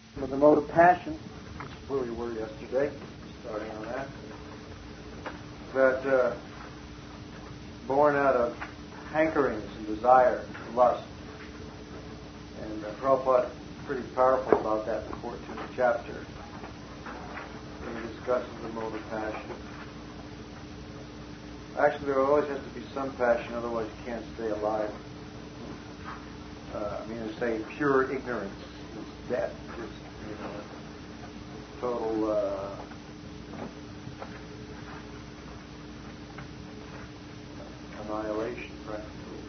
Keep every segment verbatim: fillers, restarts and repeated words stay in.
With the mode of passion, which is where we were yesterday, starting on that, that uh, born out of hankerings and desire and lust. And uh, Prabhupada is pretty powerful about that in the fourteenth chapter. He discusses the mode of passion. Actually, there always has to be some passion, otherwise you can't stay alive. Uh, I mean, to say pure ignorance is death, just, you know, total uh, annihilation, practically.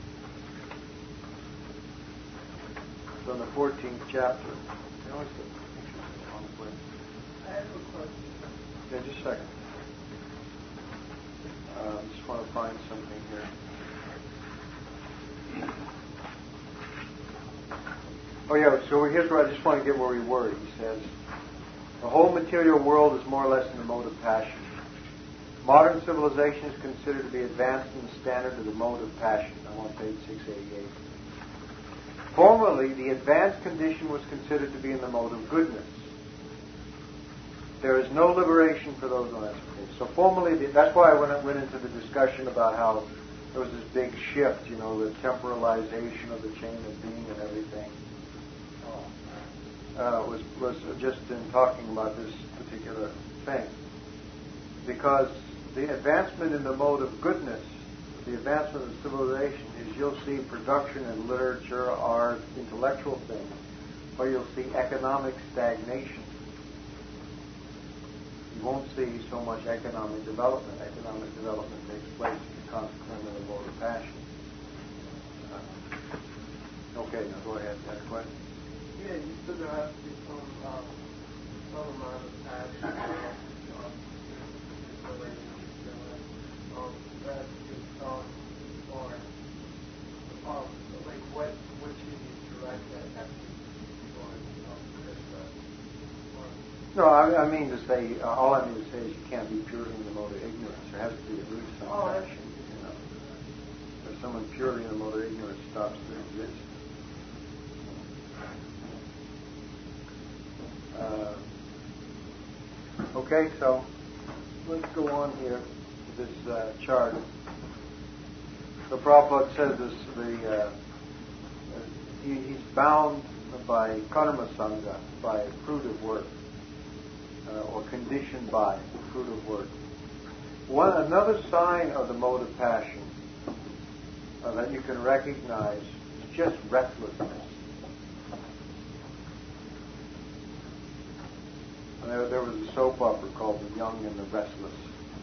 So in the fourteenth chapter, you always get interesting along the way. I have a question. Yeah, just a second. I uh, just want to find something here. Oh yeah, so here's where I just want to get where we were. He says, the whole material world is more or less in the mode of passion. Modern civilization is considered to be advanced in the standard of the mode of passion. I'm on page six eighty-eight. Formerly, the advanced condition was considered to be in the mode of goodness. There is no liberation for those on that. So formerly, that's why I went, went into the discussion about how there was this big shift, you know, the temporalization of the chain of being and everything. Uh, was was just in talking about this particular thing. Because the advancement in the mode of goodness, the advancement of civilization, is you'll see production in literature, art, intellectual things, or you'll see economic stagnation. You won't see so much economic development. Economic development takes place consequently in the mode of passion. Uh, okay, now go ahead. Ask a question. Yeah, you said there has to be some, um, some amount of passion um, um, that is um, or um, like what what you need to direct that has to be on um, this, uh, No, I, I mean to say, uh, all I mean to say is you can't be purely in the mode of ignorance. There has to be at least some oh, passion, you know. If someone purely in the mode of ignorance stops to exist. Uh, okay, so let's go on here to this uh, chart. So Prabhupada says this, the, uh, he, he's bound by karma sangha, by fruit of work, uh, or conditioned by fruit of work. One another sign of the mode of passion uh, that you can recognize is just restlessness. There, there was a soap opera called The Young and the Restless.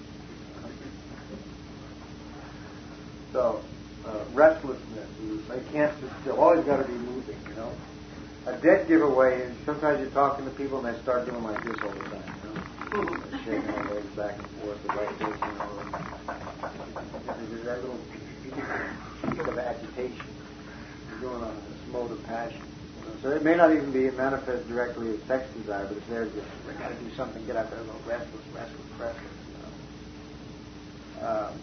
So, uh, restlessness is, they can't sit still. Always got to be moving, you know. A dead giveaway is sometimes you're talking to people and they start doing like this all the time, you know. They're shaking their legs back and forth, the right this, you know. There's that little bit of agitation you're going on in this mode of passion. So it may not even be manifest directly as sex desire, but it's there just, we got to do something, get out there, a little restless, restless, restless, you know. Um,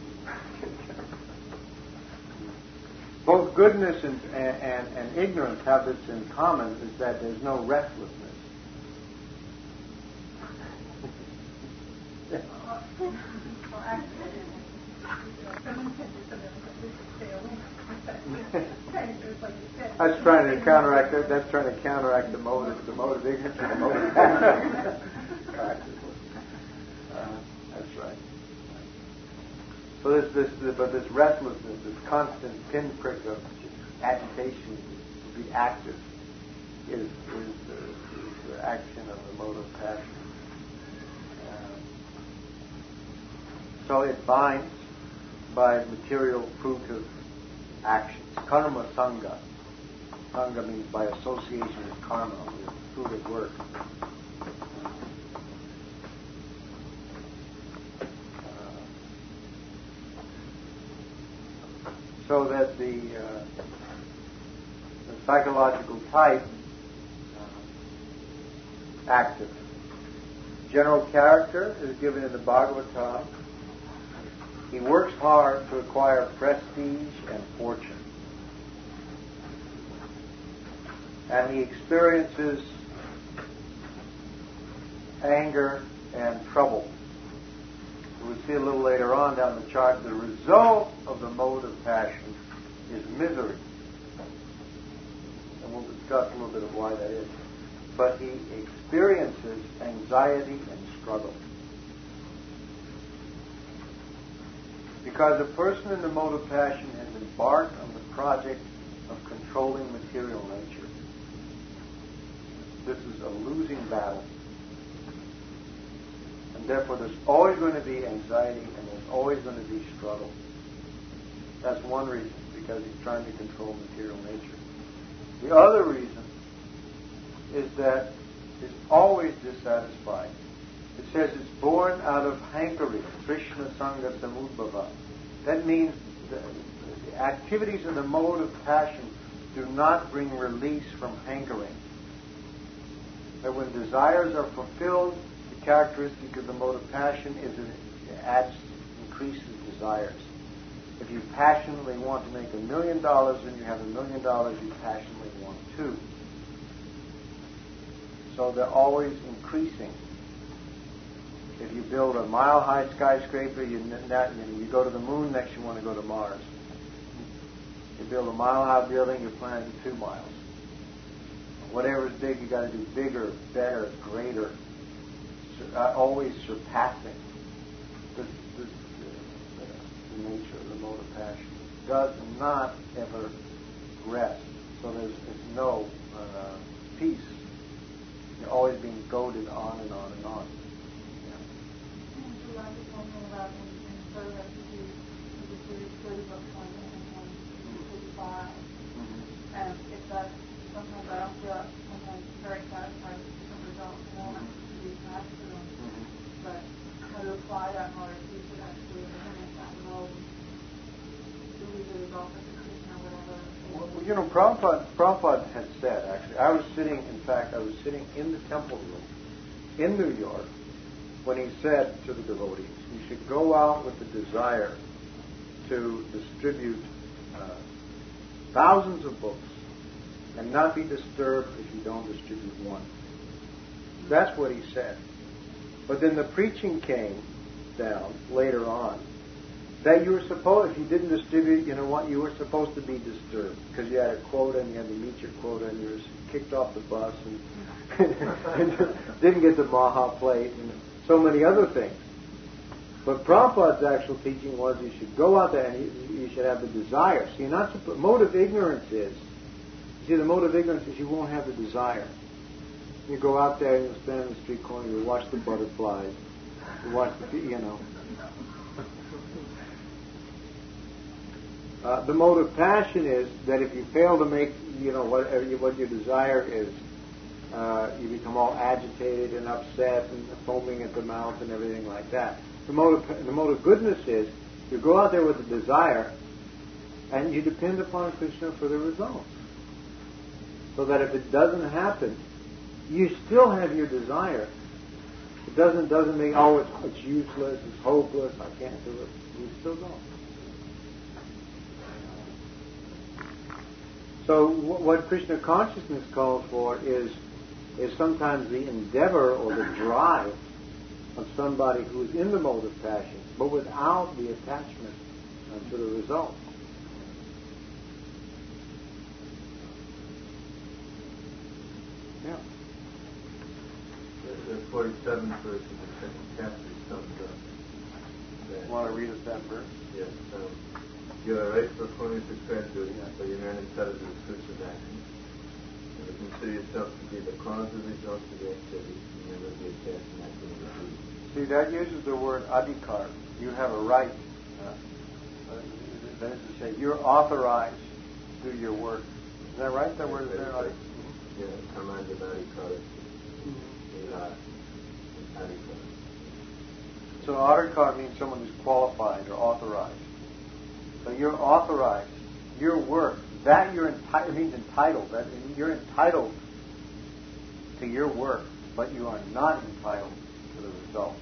both goodness and, and, and ignorance have this in common, is that there's no restlessness. That's trying to counteract that. That's trying to counteract the mode of the mode of ignorance and the mode of passion. uh, that's right. So this, this, but this restlessness, this constant pinprick of agitation to be active, is, is, the, is the action of the mode of passion. Uh, so it binds by material fruit of actions. Karma sangha. Sangha means by association with karma, with fruit of work. Uh, so that the, uh, the psychological type, uh, active. General character is given in the Bhagavatam. He works hard to acquire prestige and fortune. And he experiences anger, and trouble. We'll see a little later on down the chart, the result of the mode of passion is misery. And we'll discuss a little bit of why that is. But he experiences anxiety and struggle. Because a person in the mode of passion has embarked on the project of controlling material nature. This is a losing battle. And therefore there's always going to be anxiety and there's always going to be struggle. That's one reason, because he's trying to control material nature. The other reason is that it's always dissatisfied. It says it's born out of hankering, Krishna Sangha Samudbhava. That means the, the activities in the mode of passion do not bring release from hankering. That when desires are fulfilled, the characteristic of the mode of passion is that it adds, increases desires. If you passionately want to make a million dollars and you have a million dollars, you passionately want two. So they're always increasing. If you build a mile-high skyscraper, you, not, you, know, you go to the moon, next you want to go to Mars. You build a mile-high building, you're planning two miles. Whatever's big, you got to do bigger, better, greater, uh, always surpassing. This, this uh, the nature of the mode of passion. It does not ever rest. So there's, there's no uh, peace. You're always being goaded on and on and on. I was talking about in, in Florida, he was really thirty books on him and thirty-five. And if that, sometimes I don't feel sometimes very satisfied with some results and I want to be attached to them. But how to apply that knowledge, we should actually eliminate that role. Do we the result of the decision or whatever? Well, you know, Prabhupada, Prabhupada had said, actually, I was sitting, in fact, I was sitting in the temple room in New York when he said to the devotees, you should go out with the desire to distribute uh, thousands of books and not be disturbed if you don't distribute one. That's what he said. But then the preaching came down later on that you were supposed, if you didn't distribute, you know what, you were supposed to be disturbed because you had a quota and you had to meet your quota and you were kicked off the bus and, and didn't get the Maha plate and so many other things. But Prabhupada's actual teaching was you should go out there and you, you should have the desire. So you're not supposed, mode of ignorance is, you see, the mode of ignorance is you won't have the desire. You go out there and you stand in the street corner, you watch the butterflies, you watch the, you know. Uh, the mode of passion is that if you fail to make, you know, whatever you, what your desire is, uh, you become all agitated and upset and foaming at the mouth and everything like that. The mode of, the mode of goodness is you go out there with a desire and you depend upon Krishna for the results. So that if it doesn't happen, you still have your desire. It doesn't doesn't mean, oh, it's, it's useless, it's hopeless, I can't do it. You still don't. So what Krishna consciousness calls for is is sometimes the endeavor or the drive of somebody who is in the mode of passion, but without the attachment uh, to the result. Yeah. The, the forty-seventh verse of the second chapter sums up that. Want to read us that verse? Yes. Um, you are right performing prescribed duty, but you're not entitled to the fruits of action. You consider yourself to be the cause of results of the activity, and never be attached to acting of the duty. See, that uses the word adhikar. You have a right. Uh, that is to say, you're authorized to do your work. Is that right? That word is there? Right. Yeah, command of adhikar. So adhikar means someone who's qualified or authorized. So you're authorized. Your work, that you're entitled, it means entitled. That you're entitled to your work, but you are not entitled to the results.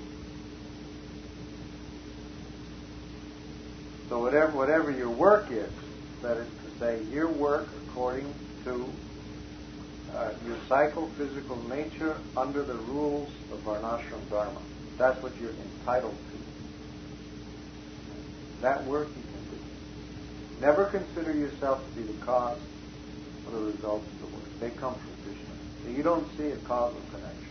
So whatever whatever your work is, that is to say, your work according to uh, your psychophysical nature under the rules of Varnashram Dharma. That's what you're entitled to. That work you can do. Never consider yourself to be the cause or the results of the work. They come from Krishna. So you don't see a causal connection.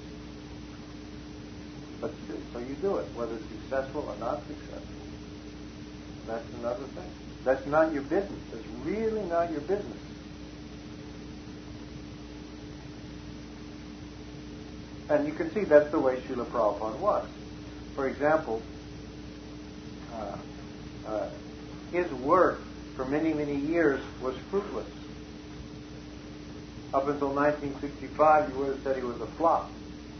But still, so you do it, whether it's successful or not successful. That's another thing. That's not your business. It's really not your business. And you can see that's the way Srila Prabhupada was. For example, uh, uh, his work for many, many years was fruitless. Up until nineteen sixty-five, you would have said he was a flop.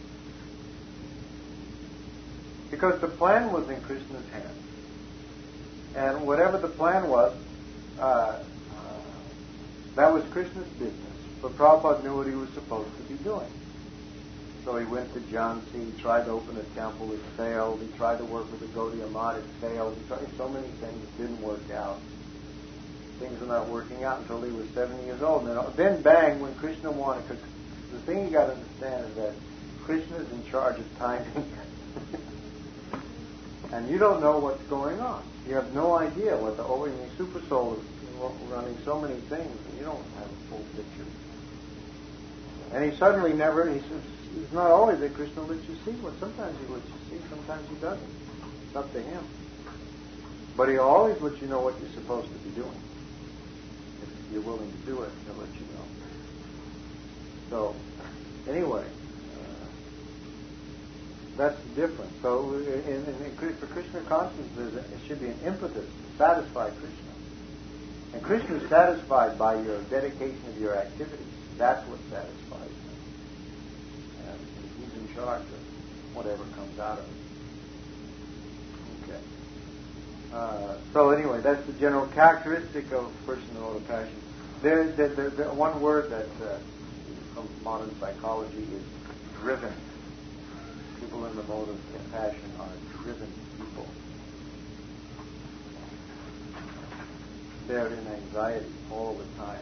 Because the plan was in Krishna's hands. And whatever the plan was, uh, uh, that was Krishna's business. But Prabhupada knew what he was supposed to be doing. So he went to Jhansi, he tried to open a temple, it failed. He tried to work with the Gaudiya Math, it failed. He tried so many things, it didn't work out. Things were not working out until he was seven years old. And then, then bang, when Krishna wanted, because the thing you got to understand is that Krishna is in charge of timing. And you don't know what's going on. You have no idea what the oh, I mean, Super Soul is running so many things, and you don't have a full picture. And he suddenly never, he says, it's not always that Krishna lets you see what. Sometimes he lets you see, sometimes he doesn't. It's up to him. But he always lets you know what you're supposed to be doing. If you're willing to do it, he'll let you know. So, anyway, uh, that's the difference. So, in, in, in, for Krishna consciousness, there should be an impetus to satisfy Krishna. And Krishna is satisfied by your dedication of your activities. That's what satisfies him. And he's in charge of whatever comes out of it. Okay. Uh, so anyway, that's the general characteristic of a person in the mode of passion. There, there, there, there, one word that uh, from modern psychology is driven. People in the mode of passion are driven people. They're in anxiety all the time.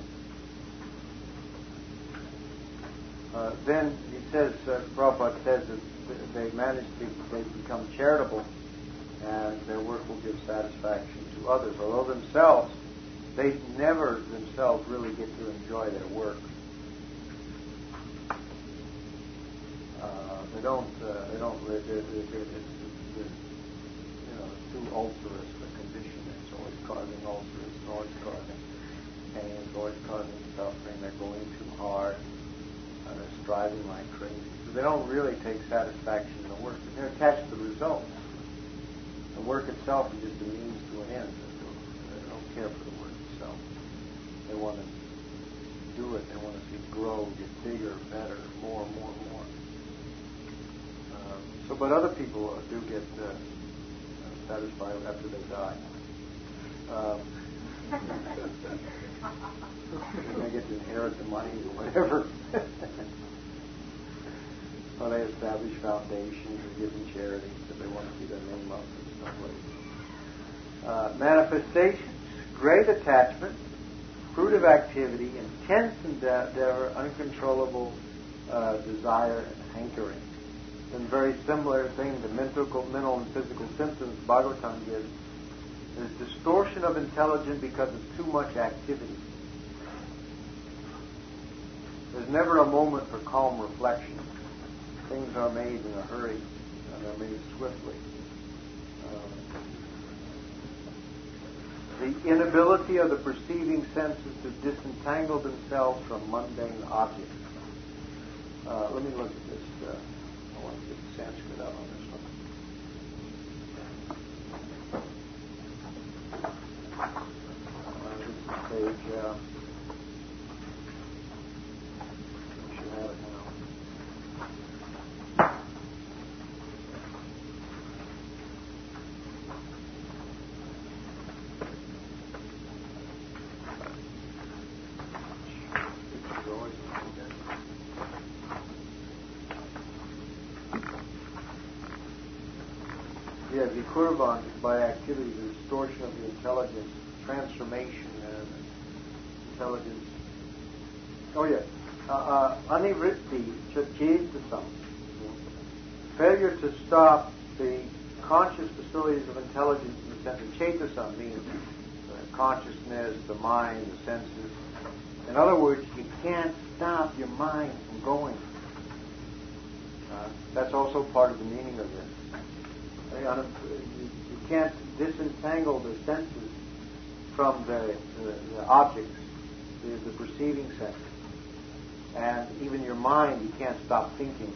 Uh, then he says, uh, Prabhupada says that they manage to they become charitable and their work will give satisfaction to others. Although themselves, they never themselves really get to enjoy their work. Uh, they don't, uh, they don't, they're, they're, they're, they're, it's, it's, you know, it's too ulcerous a condition. It's always causing ulcers, it's always causing pain, it's always causing suffering. They're going too hard. Uh, they're striving like crazy. So they don't really take satisfaction in the work. They're attached to the results. The work itself is just a means to an end. They don't care for the work itself. They want to do it. They want to see it grow, get bigger, better, more, more, more. Um, so, but other people uh, do get uh, satisfied after they die. Um, they get to inherit the money or whatever. Or they establish foundations or give them charities that they want to see their name up and stuff like that. Uh, manifestations, great attachment, fruit of activity, intense endeavor, uncontrollable uh, desire and hankering. And very similar thing, the mental, mental and physical symptoms Bhagavatam gives. There's distortion of intelligence because of too much activity. There's never a moment for calm reflection. Things are made in a hurry, and they're made swiftly. Um, the inability of the perceiving senses to disentangle themselves from mundane objects. Uh, let me look at this. Uh, I want to get the Sanskrit out on this one. Uh, this is page. Uh, I should have it now. Yeah, the kurvan is by activity, the distortion of the intelligence, transformation and intelligence. Oh, yes. uh, anivritti chachetasam. Failure to stop the conscious facilities of intelligence in the sense of chetasam means uh, consciousness, the mind, the senses. In other words, you can't stop your mind from going. Uh, that's also part of the meaning of this. Uh, you, you can't disentangle the senses from the, the, the objects, the, the perceiving senses. And even your mind, you can't stop thinking.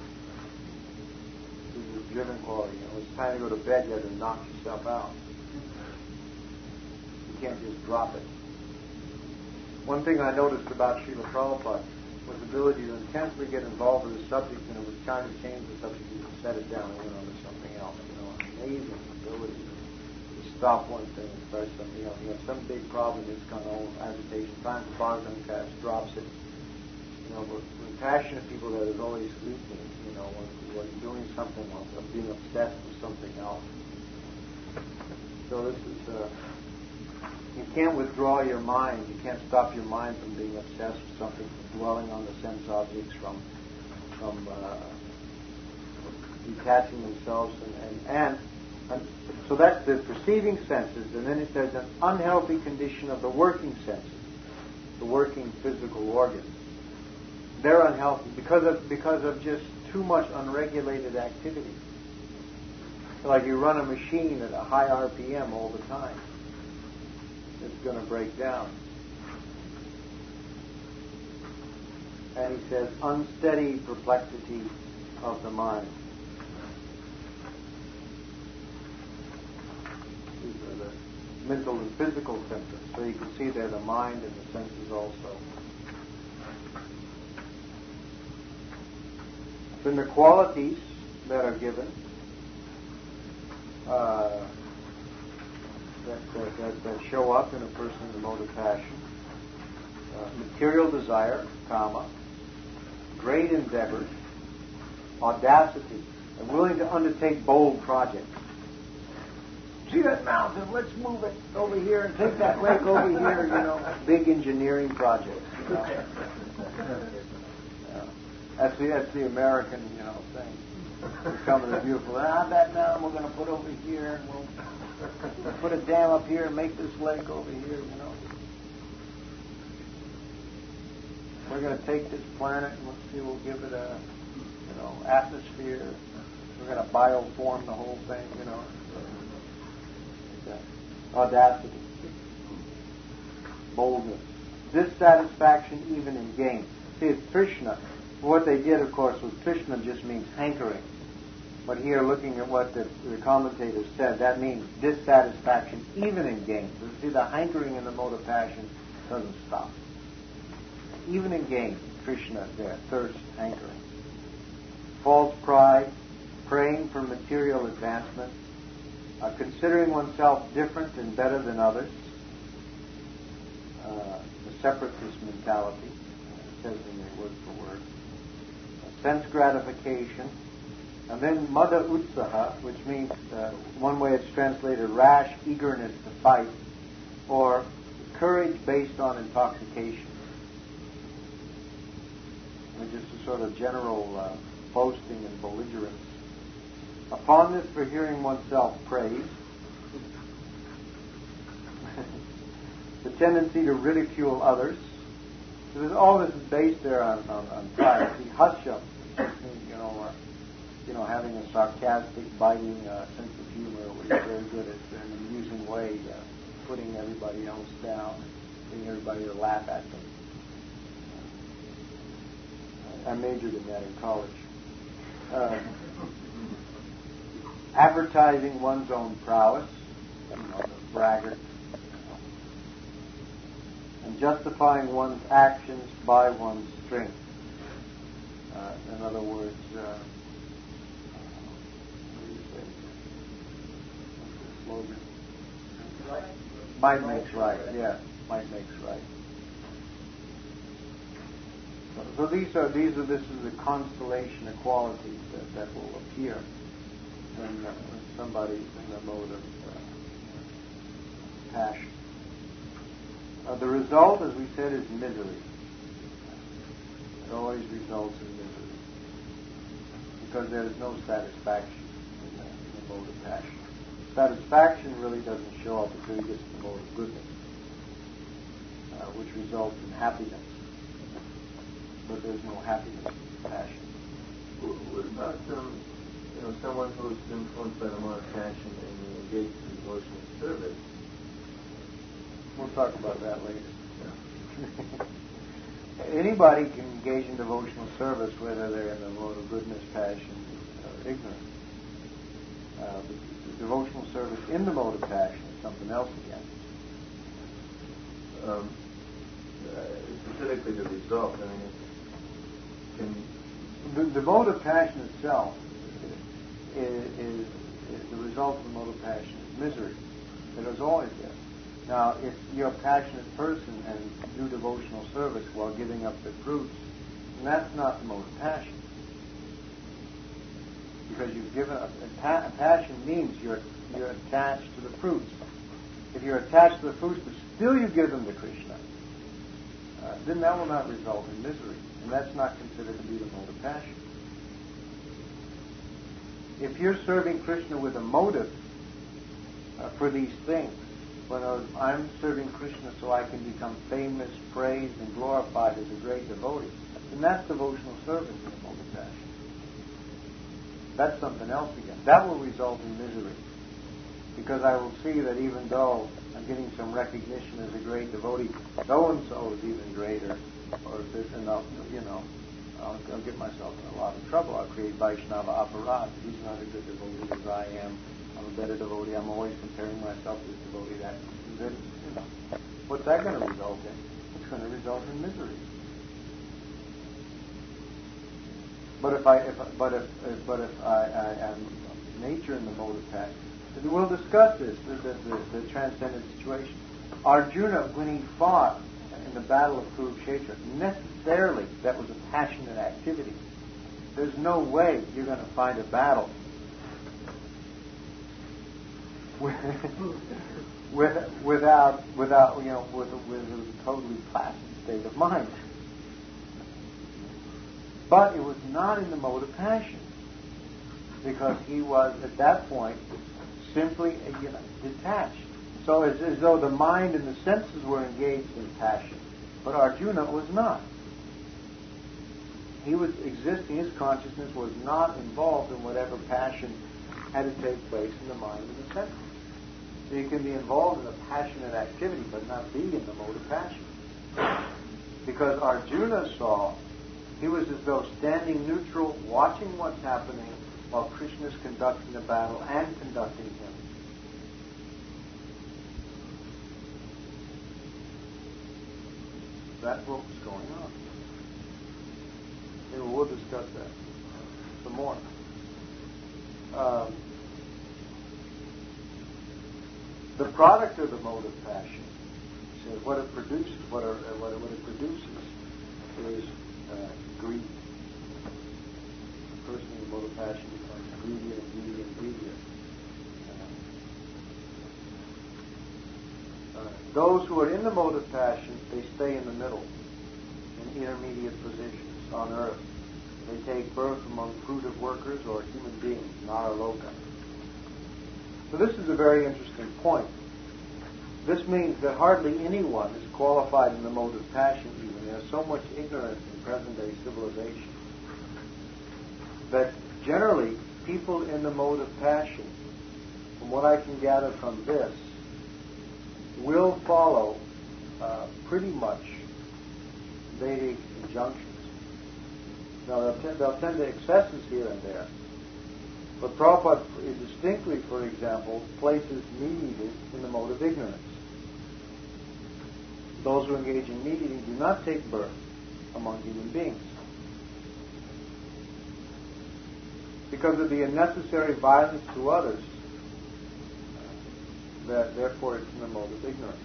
This is a driven quality. You know, it's time to go to bed, you have to knock yourself out. You can't just drop it. One thing I noticed about Srila Prabhupada was the ability to intensely get involved with the subject, and it was trying to change the subject, he would set it down and went on to something else. You know, amazing ability to stop one thing and start something else. You have some big problem, it's kind of agitation. Time for Bhagavatam cast drops it. You know, but with passionate people, that is always leaking. You know, when, when doing something else, or being obsessed with something else. So this is. Uh, You can't withdraw your mind. You can't stop your mind from being obsessed with something, from dwelling on the sense objects, from from uh, detaching themselves, and and, and and so that's the perceiving senses. And then it says an unhealthy condition of the working senses, the working physical organs. They're unhealthy because of because of just too much unregulated activity. Like you run a machine at a high R P M all the time. It's going to break down. And he says, unsteady perplexity of the mind. These are the mental and physical symptoms. So you can see there the mind and the senses also. Then the qualities that are given, uh, That, that, that, that show up in a person in the mode of passion. Uh, material desire, kama, great endeavor, audacity, and willing to undertake bold projects. See that mountain? Let's move it over here and take that lake over here, you know. Big engineering projects, you know. Yeah. That's the, that's the American, you know, thing. We come to the beautiful, ah, that mountain we're going to put over here, and we'll put a dam up here and make this lake over here, you know. We're going to take this planet and let's see, we'll give it a, you know, atmosphere. We're going to bioform the whole thing, you know. Okay. Audacity. Boldness. Dissatisfaction even in gain. See, it's Trishna. What they did, of course, was Trishna just means hankering. But here, looking at what the, the commentators said, that means dissatisfaction even in gain. So see, the hankering in the mode of passion doesn't stop. Even in gain, Krishna is there, thirst, hankering. False pride, praying for material advancement, uh, considering oneself different and better than others, uh, the separatist mentality, uh, it says in there word for word, uh, sense gratification, and then Mada Utsaha, which means, uh, one way it's translated, rash eagerness to fight, or courage based on intoxication. And just a sort of general uh, boasting and belligerence. Upon this, for hearing oneself praised, the tendency to ridicule others. So there's, all this is based there on, on, on pride. See, hasya, you know, uh, you know, having a sarcastic, biting uh, sense of humor, where you're very good at in an amusing way, uh, putting everybody else down, getting everybody to laugh at them. I majored in that in college. Uh, advertising one's own prowess, you know, the braggart, and justifying one's actions by one's strength. Uh, in other words, uh, what do you say? What's the slogan? Might makes right. Yeah, might makes right. So, so these are these are this is a constellation of qualities that, that will appear when, uh, when somebody's in the mode of uh, passion. Uh, the result, as we said, is misery. always results in misery because there is no satisfaction in the, in the mode of passion. Satisfaction really doesn't show up until you get to the mode of goodness, uh, which results in happiness. But there's no happiness in passion. What about um, you know, someone who's influenced by the mode of passion and engaged in devotional service? We'll talk about that later. Yeah. Anybody can engage in devotional service, whether they're in the mode of goodness, passion, or ignorance. Uh, the, the devotional service in the mode of passion is something else again. Um, uh, specifically the result. I mean, can the, the mode of passion itself is, is, is the result of the mode of passion is misery. It is always there. Now, if you're a passionate person and do devotional service while giving up the fruits, then that's not the mode of passion. Because you've given up. A pa- passion means you're you're attached to the fruits. If you're attached to the fruits, but still you give them to Krishna, uh, then that will not result in misery, and that's not considered to be the mode of passion. If you're serving Krishna with a motive uh, for these things, whether I'm serving Krishna so I can become famous, praised, and glorified as a great devotee, then that's devotional service in the mode of passion. That's something else again. That will result in misery. Because I will see that even though I'm getting some recognition as a great devotee, so-and-so is even greater, or if there's enough, you know, I'll, I'll get myself in a lot of trouble. I'll create Vaishnava aparad. He's not as good a devotee as I am. I'm a better devotee. I'm always comparing myself to this devotee. That, that, you know, what's that going to result in? It's going to result in misery. But if I, if, but if, if but if I, I am nature in the mode of passion, we'll discuss this, the, the, the, the transcendent situation. Arjuna, when he fought in the battle of Kurukshetra, necessarily that was a passionate activity. There's no way you're going to find a battle with, with, without, without, you know, with, with a totally placid state of mind. But it was not in the mode of passion, because he was, at that point, simply you know, detached. So it's as though the mind and the senses were engaged in passion, but Arjuna was not. He was existing, his consciousness was not involved in whatever passion had to take place in the mind and the senses. So you can be involved in a passionate activity, but not be in the mode of passion. Because Arjuna saw, he was as though standing neutral, watching what's happening, while Krishna is conducting the battle and conducting him. That's what was going on. And we'll discuss that some more. Um, the product of the mode of passion, says what it produces, what, are, what, it, what it produces is uh, greed. The person in the mode of passion becomes greedier and greedier and greedier. Uh, uh, those who are in the mode of passion, they stay in the middle, in intermediate positions on earth. They take birth among fruitive workers or human beings, Naraloka. So this is a very interesting point. This means that hardly anyone is qualified in the mode of passion even. There's so much ignorance in present-day civilization that generally people in the mode of passion, from what I can gather from this, will follow uh, pretty much Vedic injunctions. Now, they'll, t- they'll tend to excesses here and there, but Prabhupada distinctly, for example, places meat-eaters in the mode of ignorance. Those who engage in meat-eating do not take birth among human beings because of the unnecessary violence to others, that therefore it's in the mode of ignorance.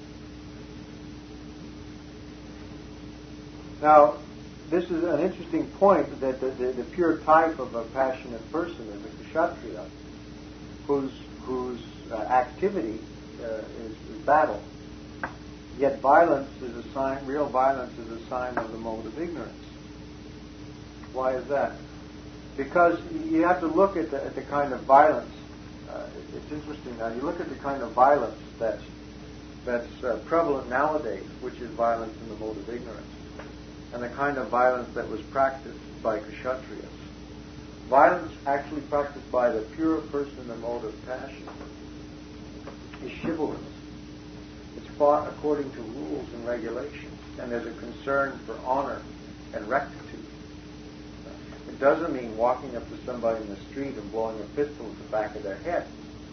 Now, this is an interesting point, that the, the, the pure type of a passionate person is a kshatriya, whose, whose uh, activity uh, is, is battle. Yet violence is a sign, real violence is a sign of the mode of ignorance. Why is that? Because you have to look at the, at the kind of violence. Uh, it's interesting now. You look at the kind of violence that's that's uh, prevalent nowadays, which is violence in the mode of ignorance, and the kind of violence that was practiced by Kshatriyas. Violence actually practiced by the pure person in the mode of passion is chivalrous. It's fought according to rules and regulations, and there's a concern for honor and rectitude. It doesn't mean walking up to somebody in the street and blowing a pistol at the back of their head.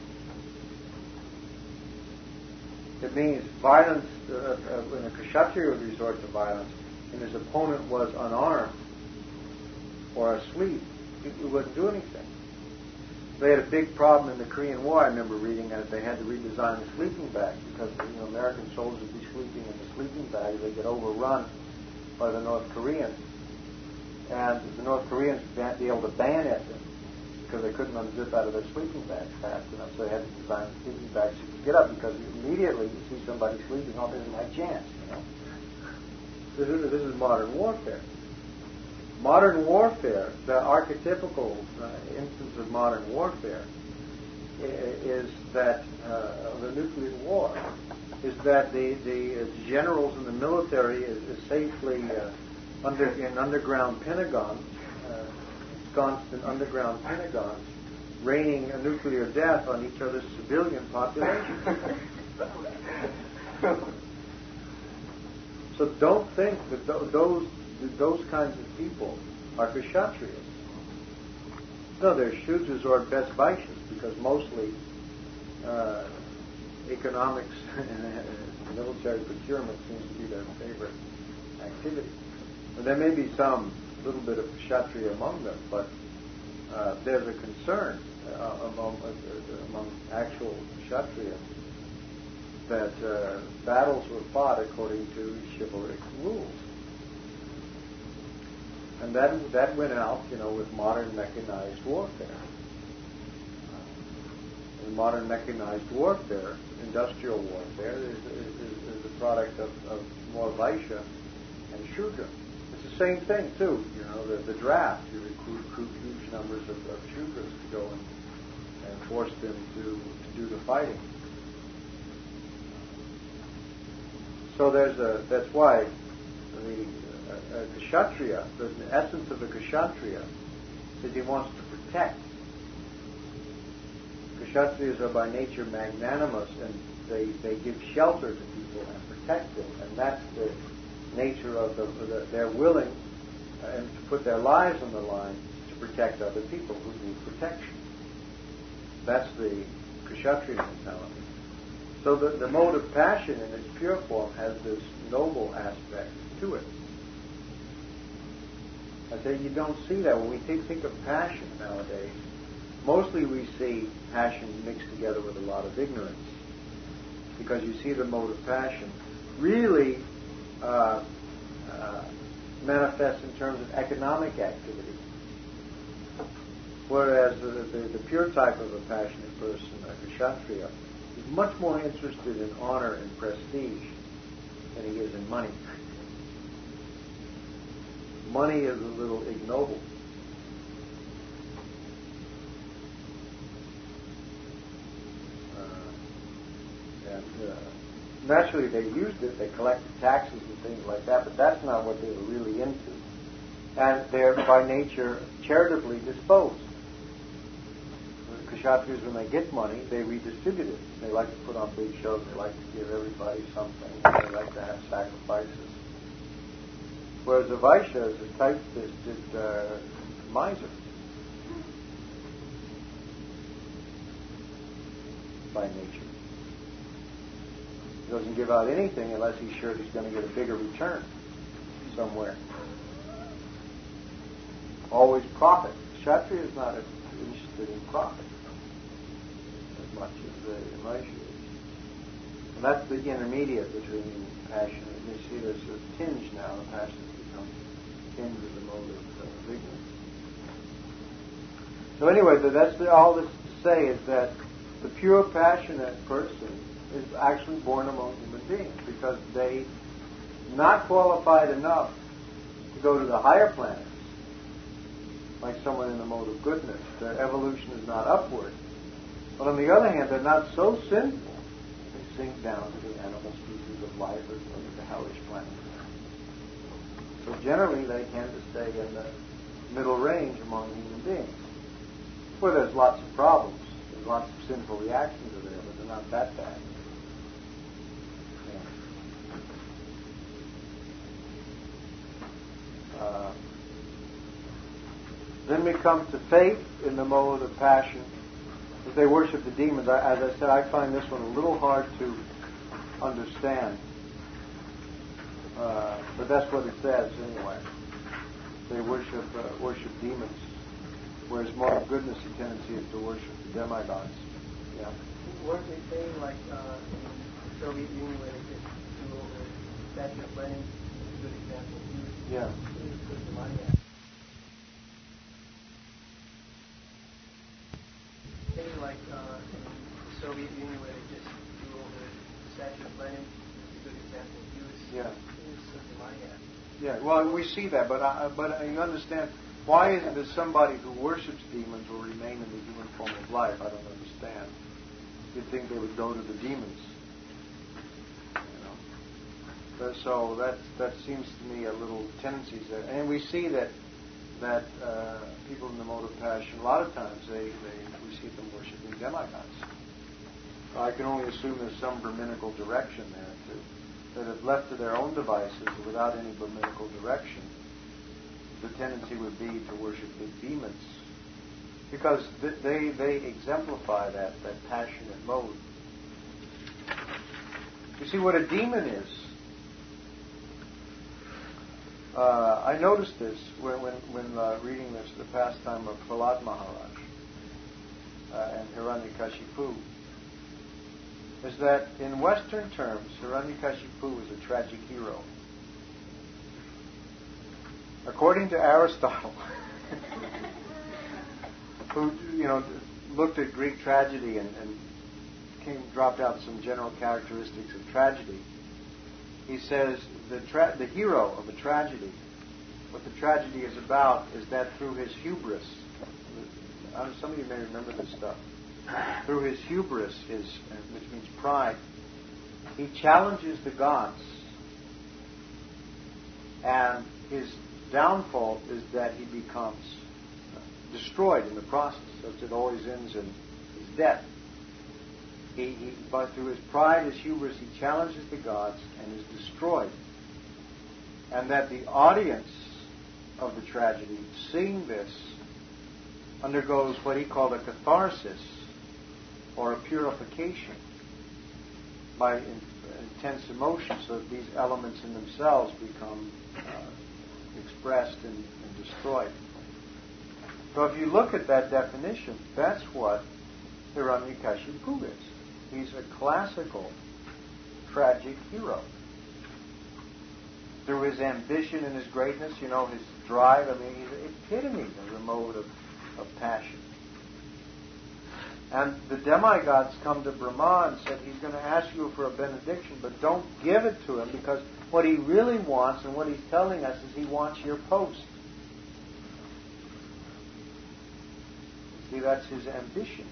It means violence, uh, uh, when a Kshatriya would resort to violence, and his opponent was unarmed or asleep, he wouldn't do anything. They had a big problem in the Korean War. I remember reading that they had to redesign the sleeping bag because you know, American soldiers would be sleeping in the sleeping bag. They get overrun by the North Koreans. And the North Koreans would be able to ban it because they couldn't unzip out of their sleeping bags fast enough. So they had to design the sleeping bags to get up because immediately you see somebody sleeping, oh, this is my chance. You know? This is, this is modern warfare. Modern warfare, the archetypical uh, instance of modern warfare is that, uh, the nuclear war, is that the, the uh, generals in the military is, is safely uh, under, in underground pentagons, uh, ensconced in underground pentagons, raining a nuclear death on each other's civilian population. So don't think that th- those those kinds of people are Kshatriyas. No, they're Shudras or best Vaishyas, because mostly uh, economics and military procurement seems to be their favorite activity. And there may be some little bit of Kshatriya among them, but uh, there's a concern uh, among, uh, among actual Kshatriyas that uh, battles were fought according to chivalric rules. And that that went out, you know, with modern mechanized warfare. In modern mechanized warfare, industrial warfare, is, is, is the product of, of more Vaishya and Shudra. It's the same thing, too. You know, the, the draft, you recruit, recruit huge numbers of, of Shudras to go and, and force them to, to do the fighting. So there's a, that's why the a, a Kshatriya, the essence of a Kshatriya, is he wants to protect. Kshatriyas are by nature magnanimous, and they, they give shelter to people and protect them, and that's the nature of the, the they're willing uh, and to put their lives on the line to protect other people who need protection. That's the Kshatriya mentality. So the, the mode of passion in its pure form has this noble aspect to it. I say you don't see that when we think, think of passion nowadays. Mostly we see passion mixed together with a lot of ignorance, because you see the mode of passion really uh, uh, manifests in terms of economic activity, whereas the, the, the pure type of a passionate person, a Kshatriya, is much more interested in honor and prestige than he is in money. Money is a little ignoble. Uh, and uh, naturally they used it, they collected taxes and things like that, but that's not what they were really into. And they're by nature charitably disposed. The Kshatriyas, when they get money, they redistribute it. They like to put on big shows, they like to give everybody something, they like to have sacrifices. Whereas the Vaishya is a tight-fisted uh, miser by nature. He doesn't give out anything unless he's sure he's going to get a bigger return somewhere. Always profit. Kshatriya is not interested in profit as much as the Vaishya is. And that's the intermediate between passion and you see there's a tinge now, the passion has become tinged with the mode of uh, ignorance. So anyway, that's the, all this to say is that the pure passionate person is actually born among human beings because they not qualified enough to go to the higher planets like someone in the mode of goodness. Their evolution is not upward. But on the other hand, they're not so sinful. They sink down to the animal species of life or to the hellish planet. So generally, they tend to stay in the middle range among human beings. Where there's lots of problems. There's lots of sinful reactions are there, but they're not that bad. Yeah. Uh, then we come to faith in the mode of passion. If they worship the demons, I, as I said, I find this one a little hard to understand. Uh, but that's what it says anyway. They worship uh, worship demons, whereas more goodness the tendency is to worship the demigods. Yeah. Weren't they saying like uh, in the Soviet Union where they just threw over the statue of Lenin? It's a good example. He was, yeah. He was put the money out. Saying like uh, in the Soviet Union where they just threw over the statue of Lenin. It's a good example. He was. Yeah. Yeah, well, we see that, but I, but you understand, why is it that somebody who worships demons will remain in the human form of life? I don't understand. You'd think they would go to the demons. You know? But so that that seems to me a little tendencies there. And we see that that uh, people in the mode of passion, a lot of times they, they we see them worshiping demigods. I can only assume there's some Brahminical direction there too. That if left to their own devices without any Brahminical direction, the tendency would be to worship the demons. Because th- they they exemplify that, that passionate mode. You see, what a demon is, uh, I noticed this when, when, when uh, reading this, the pastime of Prahlad Maharaj uh, and Hiranyakashipu, is that in Western terms, Hiranyakashipu is a tragic hero. According to Aristotle, who you know looked at Greek tragedy and, and came dropped out some general characteristics of tragedy, he says the tra- the hero of a tragedy, what the tragedy is about, is that through his hubris, some of you may remember this stuff. Through his hubris, his, which means pride, he challenges the gods. And his downfall is that he becomes destroyed in the process, as it always ends in his death. He, he, but through his pride, his hubris, he challenges the gods and is destroyed. And that the audience of the tragedy, seeing this, undergoes what he called a catharsis, or a purification by in, intense emotion, so that these elements in themselves become uh, expressed and, and destroyed. So if you look at that definition, that's what Hiranyakashipu is. He's a classical tragic hero. Through his ambition and his greatness, you know, his drive, I mean, he's an epitome of the mode of, of passion. And the demigods come to Brahma and said, he's going to ask you for a benediction, but don't give it to him, because what he really wants and what he's telling us is he wants your post. See, that's his ambition.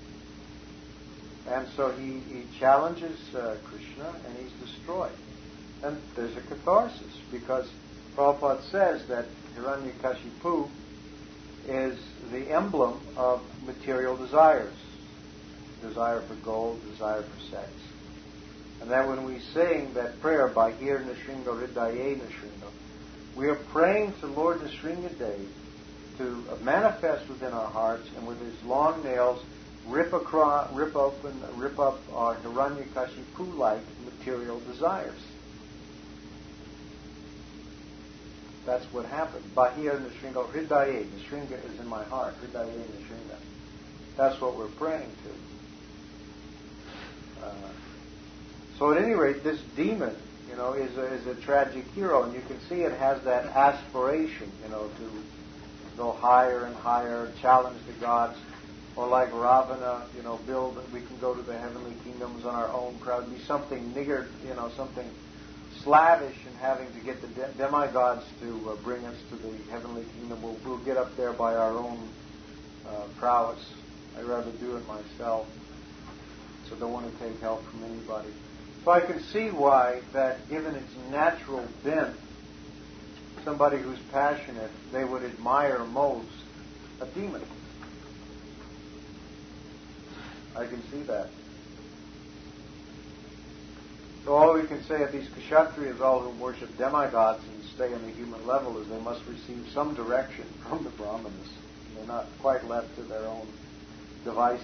And so he, he challenges uh, Krishna and he's destroyed. And there's a catharsis, because Prabhupada says that Hiranyakashipu is the emblem of material desires. Desire for gold, desire for sex. And that when we sing that prayer, Bahir Nishringa Hridaye Nishringa, we are praying to Lord Nishringadev to manifest within our hearts and with his long nails rip across, rip open, rip up our Hiranyakashipu-like material desires. That's what happened. Bahir Nishringa Hridaye. Nishringa is in my heart. Hridaye Nishringa. That's what we're praying to. Uh, so at any rate, this demon, you know, is a, is a tragic hero, and you can see it has that aspiration, you know, to go higher and higher, challenge the gods, or like Ravana, you know, build. We can go to the heavenly kingdoms on our own. Proud, be something niggard, you know, something slavish in having to get the de- demigods to uh, bring us to the heavenly kingdom. We'll, we'll get up there by our own uh, prowess. I'd rather do it myself. So don't want to take help from anybody. So I can see why that, given its natural bent, somebody who's passionate, they would admire most a demon. I can see that. So all we can say of these kshatriyas, all who worship demigods and stay on the human level, is they must receive some direction from the brahmanas. They're not quite left to their own devices.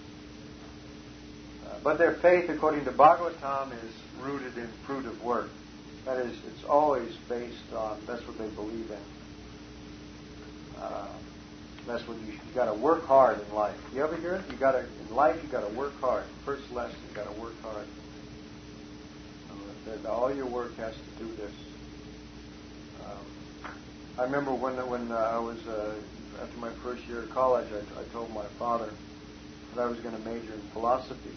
Uh, but their faith, according to Bhagavatam, is rooted in fruit of work. That is, it's always based on, that's what they believe in. Uh, that's what you, you got to work hard in life. You ever hear it? You got to, in life, you got to work hard. First lesson, you got to work hard. That all your work has to do this. Um, I remember when when uh, I was uh, after my first year of college, I, I told my father that I was going to major in philosophy,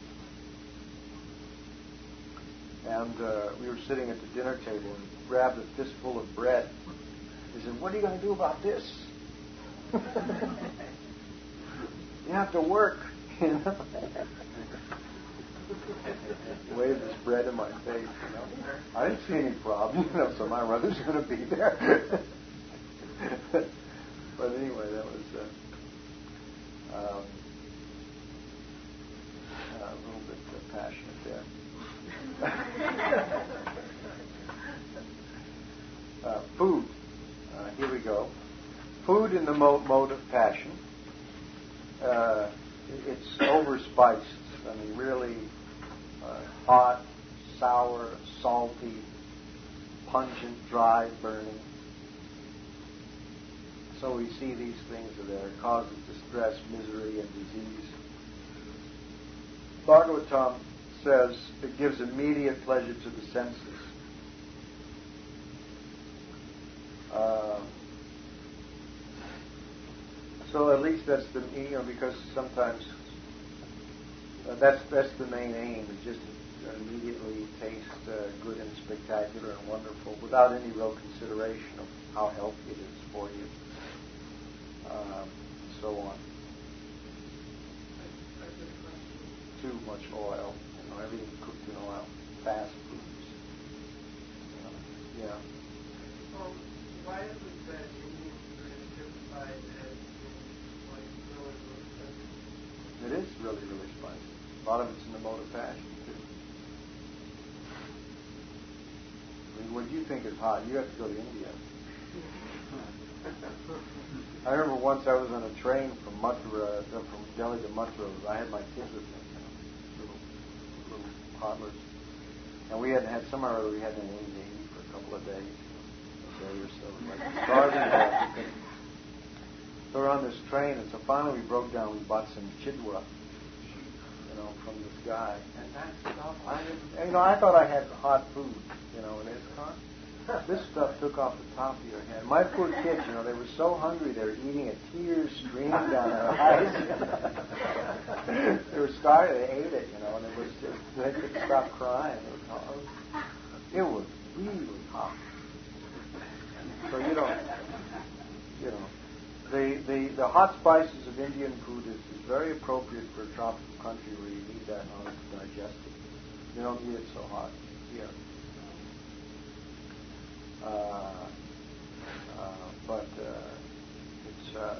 and uh, we were sitting at the dinner table and he grabbed a fistful of bread. He said, "What are you going to do about this? You have to work." You know? Waved this bread in my face, you know. I didn't see any problem, you know, so my mother's going to be there. But anyway, that was uh, um, uh, a little bit uh, passionate there. uh, food. Uh, here we go. Food in the mo- mode of passion. Uh, it's overspiced. I mean, really uh, hot, sour, salty, pungent, dry, burning. So we see these things are there. It causes distress, misery, and disease. Bhagavatam says it gives immediate pleasure to the senses. Uh, so at least that's the, you know, because sometimes Uh, that's that's the main aim, is just to immediately taste uh, good and spectacular and wonderful without any real consideration of how healthy it is for you, um, and so on. Too much oil, you know, everything cooked in oil, fast foods. Uh, yeah. Um, why is it that Indian food is certified as like really, really spicy? It is really, really spicy. A lot of it's in the mode of passion, too. I mean, what you think is hot, you have to go to India. I remember once I was on a train from Mathura, uh, from Delhi to Mathura. I had my kids with me, you know, little, little toddlers. And we hadn't had, somewhere or other, we hadn't had anything to eat for a couple of days, a day or so. Like starving to death. So we're on this train, and so finally we broke down. We bought some chidwa, you know, from this guy. And that stuff, I didn't, you know, I thought I had hot food, you know, in his car. This stuff took off the top of your head. My poor kids, you know, they were so hungry they were eating it, tears streaming down their eyes. They were starving, they ate it, you know, and it was just, they couldn't stop crying. It was hot. It was really hot. So you don't, you know. The, the, the hot spices of Indian food is, is very appropriate for a tropical country where you need that in order to digest it. You don't need it so hot here. Uh, uh, but uh, it's uh, uh,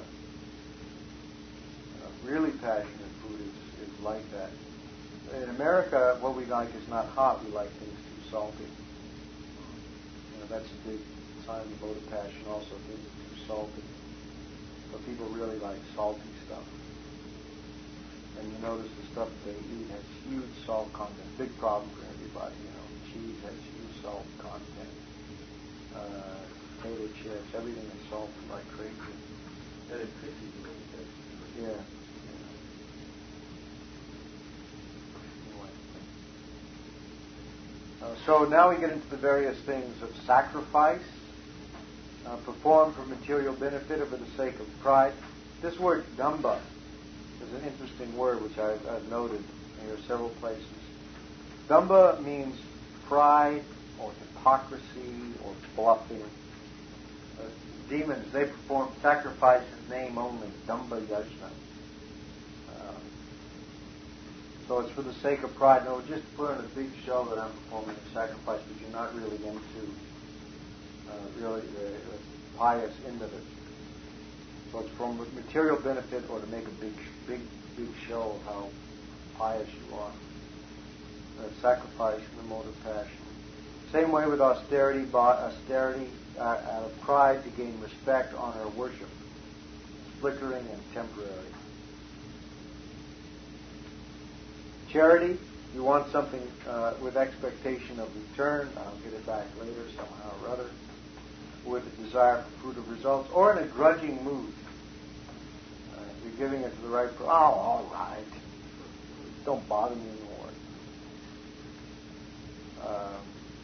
really passionate food is, is like that. In America, what we like is not hot. We like things too salty. You know, that's a big sign of the mode of passion. Also, things are too salty. So people really like salty stuff. And you notice the stuff they eat has huge salt content. Big problem for everybody, you know. Cheese has huge salt content. Uh, potato chips, everything is salted like crazy. And it could be really good. Yeah. yeah. Uh, so now we get into the various things of sacrifice. Uh, performed for material benefit or for the sake of pride. This word damba is an interesting word which I've, I've noted here several places. Damba means pride or hypocrisy or bluffing. Uh, demons, they perform sacrifice in name only, damba yajna. Uh, so it's for the sake of pride. No, just to put on a big show that I'm performing a sacrifice, but you're not really into uh, really the, the pious end of it. So it's from material benefit or to make a big, big, big show of how pious you are. Uh, sacrifice in the mode of passion. Same way with austerity, austerity uh, out of pride to gain respect, honor, worship. Flickering and temporary. Charity, you want something uh, with expectation of return. I'll get it back later somehow or other. With a desire for fruit of results, or in a grudging mood. Uh, you're giving it to the right person. Oh, all right. Don't bother me anymore. Um,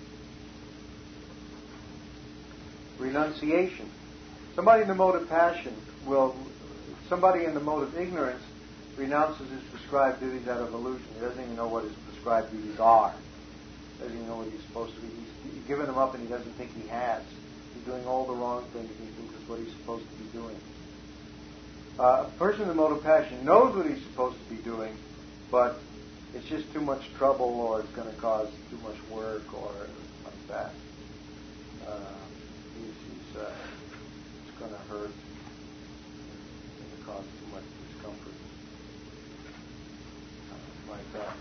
renunciation. Somebody in the mode of passion will, somebody in the mode of ignorance renounces his prescribed duties out of illusion. He doesn't even know what his prescribed duties are. He doesn't even know what he's supposed to be. He's, he's given them up and he doesn't think he has. He's doing all the wrong things and he thinks it's what he's supposed to be doing. Uh, a person in the mode of passion knows what he's supposed to be doing, but it's just too much trouble or it's going to cause too much work or like that. Uh, he's, he's, uh, it's going to hurt. It's going to cause too much discomfort. Uh, like that.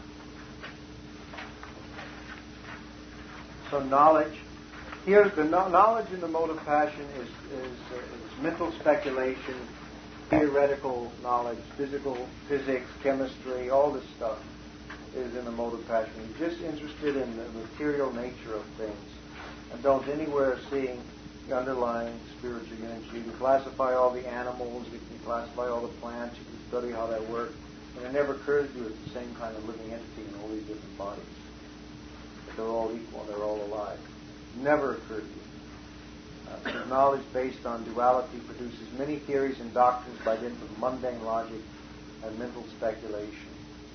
So knowledge. Here, the no- knowledge in the mode of passion is, is, uh, is mental speculation, theoretical knowledge, physical, physics, chemistry, all this stuff is in the mode of passion. You're just interested in the material nature of things and don't anywhere seeing the underlying spiritual unity. You can classify all the animals, you can classify all the plants, you can study how they work, and it never occurs to you it's the same kind of living entity in all these different bodies. That they're all equal, they're all alive. Never occurred to you. Uh, so knowledge based on duality produces many theories and doctrines by dint of mundane logic and mental speculation.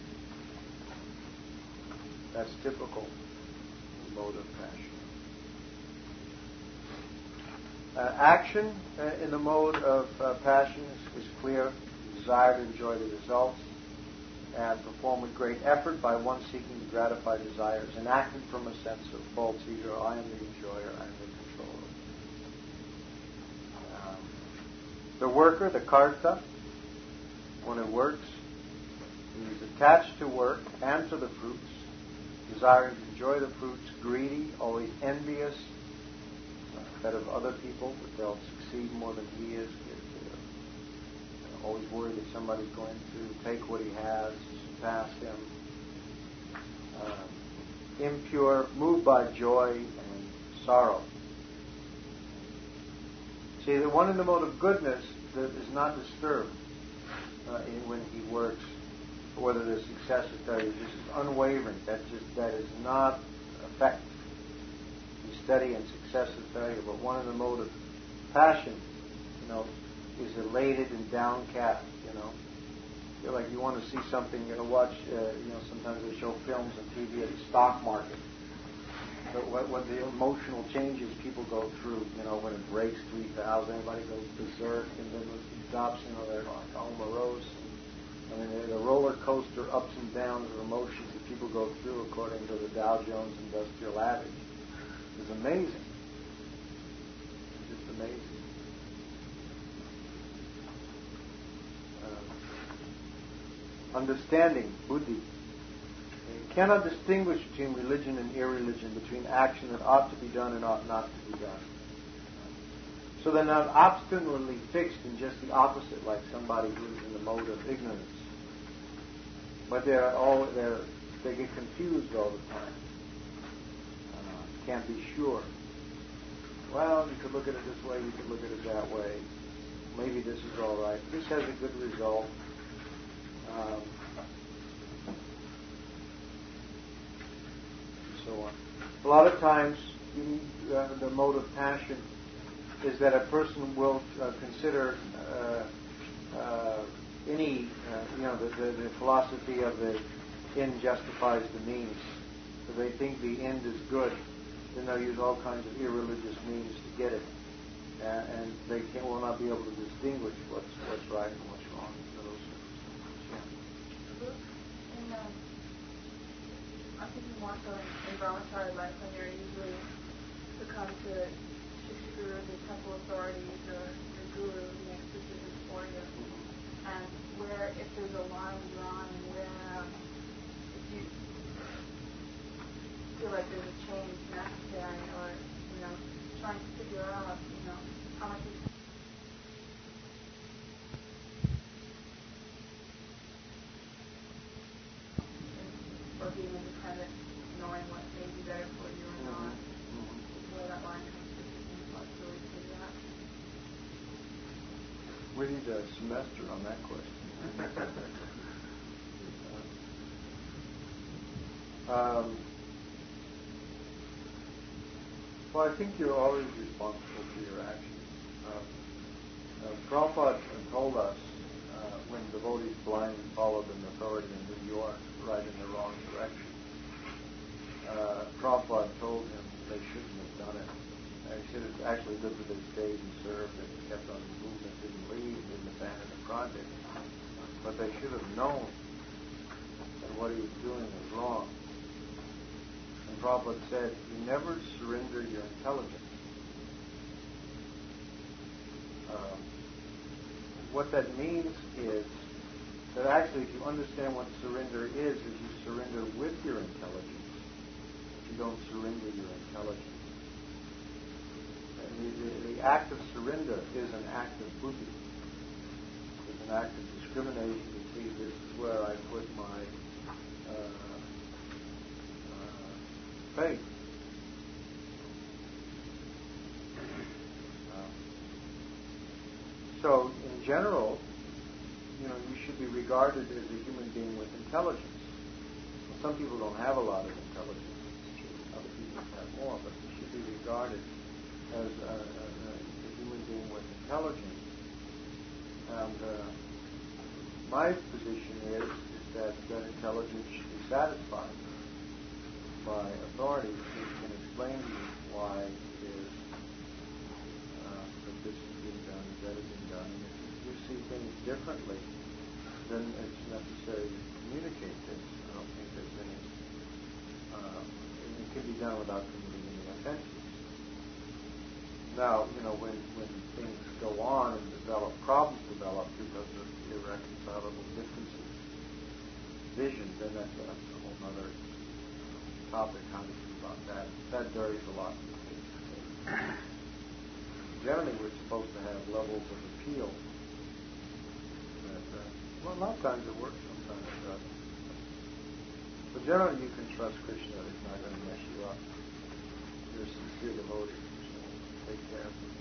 That's typical mode of passion. Uh, action uh, in the mode of uh, passion is, is clear. Desire to enjoy the results and perform with great effort by one seeking to gratify desires and acting from a sense of false ego. I am the enjoyer, I am the controller. Um, the worker, the karta, when it works, he is attached to work and to the fruits, desiring to enjoy the fruits, greedy, always envious uh, that of other people, that they'll succeed more than he is. Always worried that somebody's going to take what he has, surpass him. Um, impure, moved by joy and sorrow. See, the one in the mode of goodness that is not disturbed uh, in, when he works, whether there's success or failure, just is unwavering. That just that is not affect. He's steady in success or failure. But one in the mode of passion, you know, is elated and downcast, you know. Feel like you want to see something, you know, watch, uh, you know, sometimes they show films on T V of the stock market. But what, what the emotional changes people go through, you know, when it breaks three thousand, everybody goes berserk, and then when it stops, you know, they're like all morose. And, I mean, the roller coaster ups and downs of emotions that people go through according to the Dow Jones Industrial Average is amazing. It's just amazing. Understanding, buddhi. You cannot distinguish between religion and irreligion, between action that ought to be done and ought not to be done. So they're not obstinately fixed in just the opposite, like somebody who's in the mode of ignorance. But they're all they're, they get confused all the time. Uh, can't be sure. Well, you could look at it this way, you could look at it that way. Maybe this is all right. This has a good result. Um, and so on. A lot of times, in, uh, the mode of passion is that a person will uh, consider uh, uh, any, uh, you know, the, the, the philosophy of the end justifies the means. So they think the end is good. then they'll use all kinds of irreligious means to get it, uh, and they can, will not be able to distinguish what's what's right and what's wrong in those circumstances. Yeah. In, um, I'm thinking more so in, in Brahmacharya life when you're usually succumb to Shikshaguru, the temple authorities, or the guru who makes decisions for you. Mm-hmm. And where, if there's a line drawn, where um, if you feel like there's a change necessary, or, you know, trying to figure out, you know, how much is or being independent, knowing what may be better for you or not, mm-hmm. where that line comes to, you know, to really figure out. We need a semester on that question. um, well, I think you're always responsible for your actions. Um, uh, Prabhupada told us uh, when devotees blindly followed an authority in New York right in the wrong direction, uh, Prabhupada told him they shouldn't have done it. They should have actually lived with their stayed and served and kept on the movement, didn't leave, didn't abandon the project. But they should have known that what he was doing was wrong. And Prabhupada said, you never surrender your intelligence. Um, what that means is that actually if you understand what surrender is, is you surrender with your intelligence. You don't surrender your intelligence. The, the, the act of surrender is an act of buddhi. It's an act of discrimination to see this is where I put my uh, uh, faith. Uh, so, in general, you know, you should be regarded as a human being with intelligence. Well, some people don't have a lot of intelligence. It's true. Other people have more, but you should be regarded as a, a, a human being with intelligence. And uh, my position is, is that that intelligence should be satisfied by authorities who can explain to you why it is uh, that this is being done, that is being done. And if you see things differently, then it's necessary to communicate this. I don't think there's any, uh, it can be done without committing any offenses. Now, you know, when, when things go on and develop, problems develop because of irreconcilable differences, vision, then that's a, a whole other topic, how to do about that. That varies a lot from case to case. Generally, we're supposed to have levels of appeal. That, uh, well, a lot of times it works, sometimes it doesn't. But generally, you can trust Krishna that he's not going to mess you up. You're a sincere devotee. Take care of it.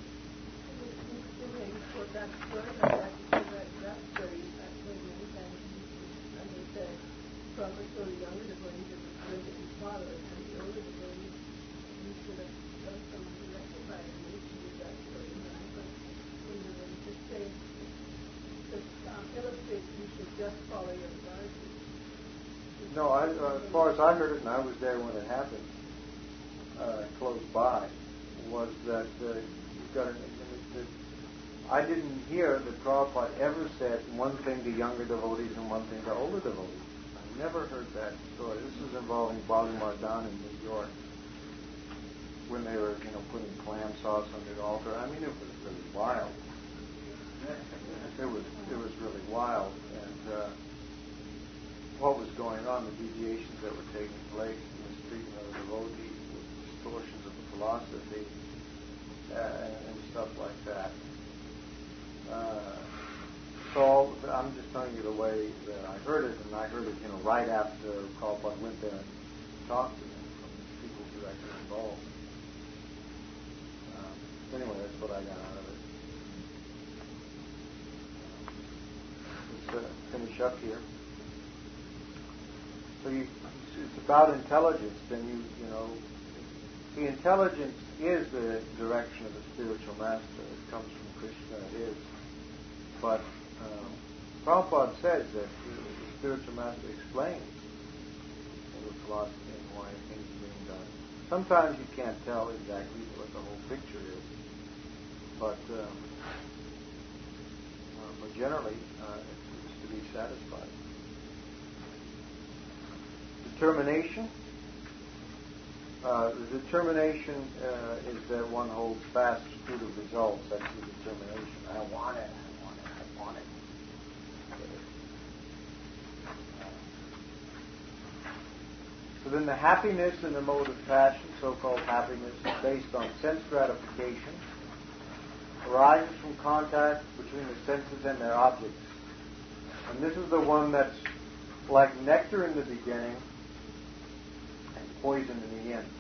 For that story, I'd like to say that that story I've heard many times. And they said, Prabhupada told the younger devotees that was good that his father, and the older devotees, you should have done something to rectify it. And they should use that story. And I heard when the devotees just say, to um, illustrate, you should just follow your authority. No, I, uh, as far as I heard it, and I was there when it happened, uh, close by, was that uh, you've got an, that I didn't hear that Prabhupada ever said one thing to younger devotees and one thing to older devotees. I never heard that story. This was involving Bhagwan Mardhan in New York when they were, you know, putting clam sauce on the altar. I mean, it was really wild. It was it was really wild, and uh, what was going on, the deviations that were taking place in the treatment of the devotees, distortions of the philosophy, uh, and, and stuff like that. Uh, so I'm just telling you the way that I heard it, and I heard it, you know, right after Prabhupada went there and talked to them, from people directly involved. Uh, anyway, that's what I got out of it. Let's uh, finish up here. So you, it's about intelligence. Then you, you know, the intelligence is the direction of the spiritual master. It comes from Krishna. It is. But um, Prabhupada says that the, the spiritual master explains the philosophy and why things are being done. Sometimes you can't tell exactly what the whole picture is, but um, uh, but generally uh, it's to be satisfied. Determination. Uh, the determination uh, is that one holds fast to the results. That's the determination. I want it. I want it. I want it. So then the happiness in the mode of passion, so-called happiness, is based on sense gratification, arises from contact between the senses and their objects. And this is the one that's like nectar in the beginning and poison in the end.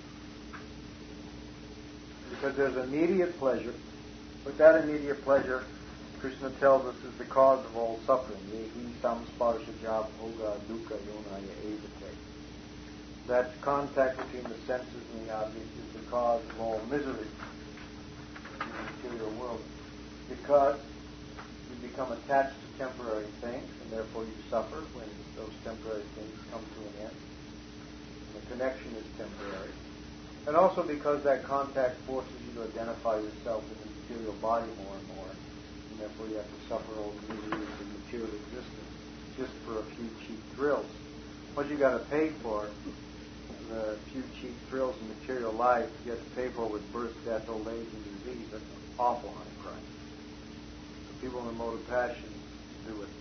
Because there's immediate pleasure, but that immediate pleasure, Krishna tells us, is the cause of all suffering. Yehi samsparsha bhoga dukkha yonaya evate. That contact between the senses and the object is the cause of all misery in the material world. Because you become attached to temporary things, and therefore you suffer when those temporary things come to an end. And the connection is temporary. And also because that contact forces you to identify yourself with the material body more and more, and therefore you have to suffer all the miseries of material existence just for a few cheap thrills. What you got to pay for, the few cheap thrills in material life, you have to pay for with birth, death, old age, and disease. That's an awful high price. So people in the mode of passion do it.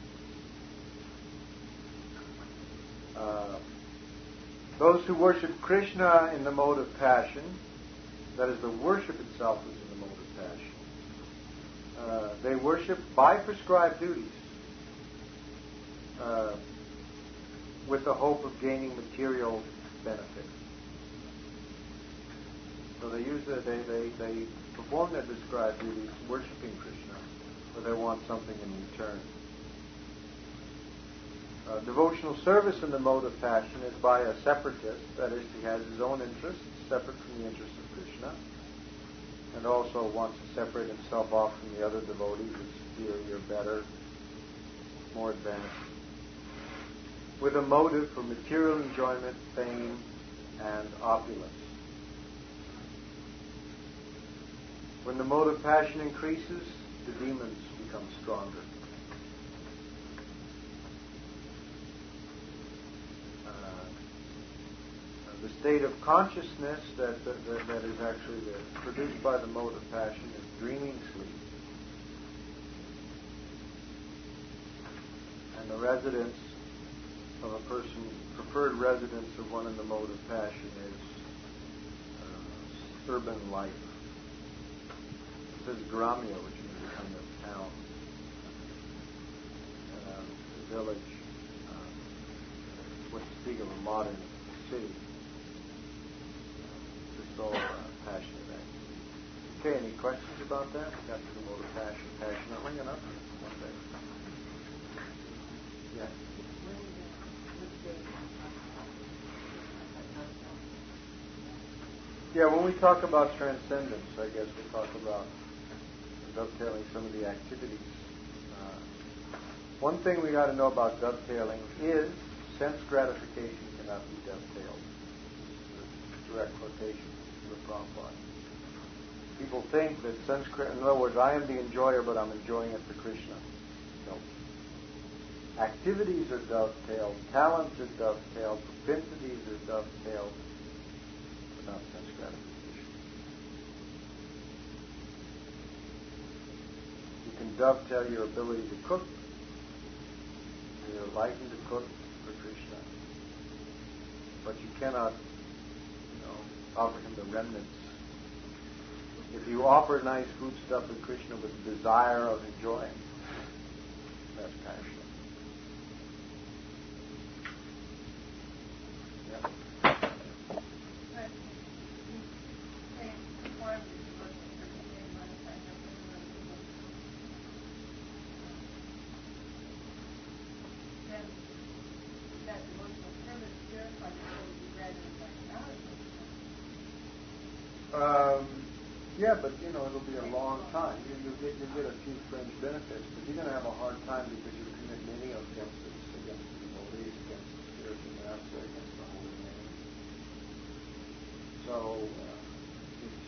Uh, those who worship Krishna in the mode of passion, that is, the worship itself is in the mode of passion. Uh, they worship by prescribed duties uh, with the hope of gaining material benefit. So they use the, they, they, they perform their prescribed duties worshiping Krishna, but they want something in return. Uh, devotional service in the mode of passion is by a separatist, that is, he has his own interests separate from the interests of Krishna, and also wants to separate himself off from the other devotees as superior, better, more advanced, with a motive for material enjoyment, fame, and opulence. When the mode of passion increases, the demons become stronger. The state of consciousness that, that, that, that is actually the, produced by the mode of passion is dreaming sleep. And the residence of a person, preferred residence of one in the mode of passion is uh, urban life. It says gramya, which means a kind of town, uh, a village. Uh, what to speak of a modern city. So uh, passionate activity. Okay, any questions about that? We got to the mode of passion passionately enough? Okay. Yeah. Yeah, when we talk about transcendence, I guess we talk about dovetailing some of the activities. Uh, one thing we got to know about dovetailing is sense gratification cannot be dovetailed. Direct quotation. The Prabhupada. People think that sense, in other words, I am the enjoyer, but I'm enjoying it for Krishna. No. Activities are dovetailed, talents are dovetailed, propensities are dovetailed, but not sense gratification. You can dovetail your ability to cook, your liking to cook for Krishna, but you cannot offer him the remnants. If you offer nice food stuff to Krishna with the desire of enjoying, that's passion. Yeah. Um, yeah, but you know it'll be a long time. You, you'll get you'll get a few fringe benefits, but you're going to have a hard time because you commit many offenses against the devotees, against the spiritual master, against the holy name. So uh, it's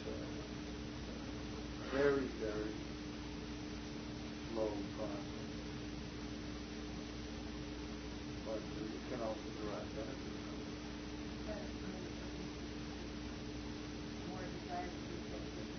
a very, very slow process. But it can also derive benefit from it. More desire to be taken.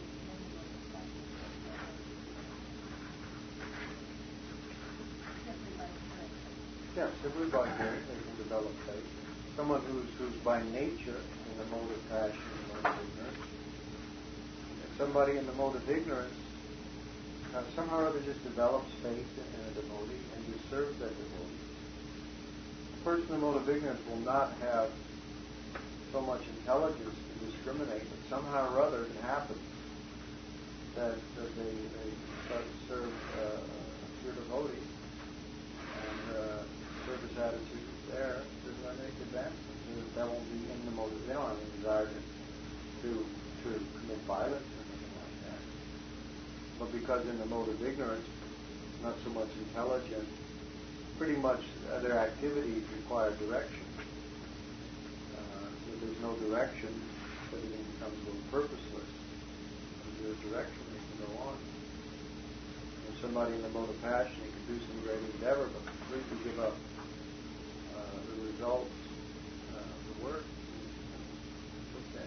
Simply by faith. Yeah, simply by hearing they can develop faith. Someone who's who's by nature in the mode of passion and mode of ignorance. If somebody in the mode of ignorance uh, somehow or other just develops faith in a devotee and just serves that devotee, the person in the mode of ignorance will not have so much intelligence to discriminate, but somehow or other it happens that, that they, they start to serve uh, your devotee, and uh, service attitude is there, there's not make advancement. That won't be in the mode of, they don't have any desire to, to, to commit violence or anything like that. But because in the mode of ignorance, not so much intelligence, pretty much uh, their activities require direction. Uh, so if there's no direction, everything becomes a little purposeless. If there's direction, they can go on. If somebody in the mode of passion, he can do some great endeavor, but completely give up uh, the results uh, of the work. It's okay.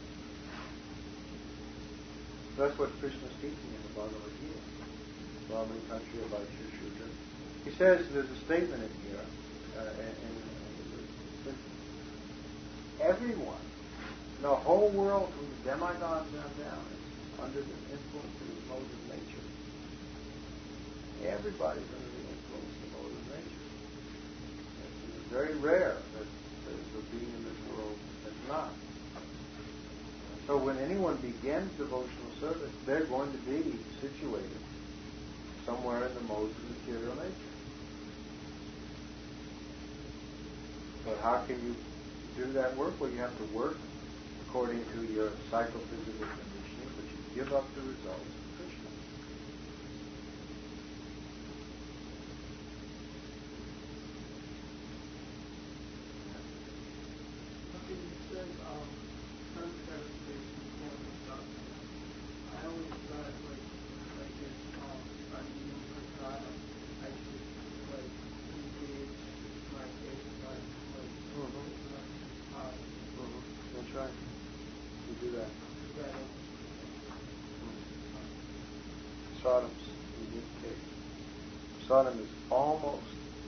That's what Krishna's teaching in the Bhagavad Gita. Brahman country of Vaishya Shudra. He says, there's a statement in here, uh, in, in, in, everyone, the whole world from the demigods on down is under the influence of the modes of nature. Everybody's under the influence of the modes of nature. It's very rare that there's a being in this world that's not. So when anyone begins devotional service, they're going to be situated somewhere in the modes of material nature. But how can you do that work? Well, you have to work according to your psychophysical conditioning, but you give up the results of Krishna. Okay, you said um, sun-satisfaction can't be done. I always thought, like, I guess, um, if I'm eating prasada, I should, like, engage my taste buds, like, Mm-hmm. uh, Mm-hmm. That's right. You do that. that is, Prasadams, you get cake. Prasadam is almost.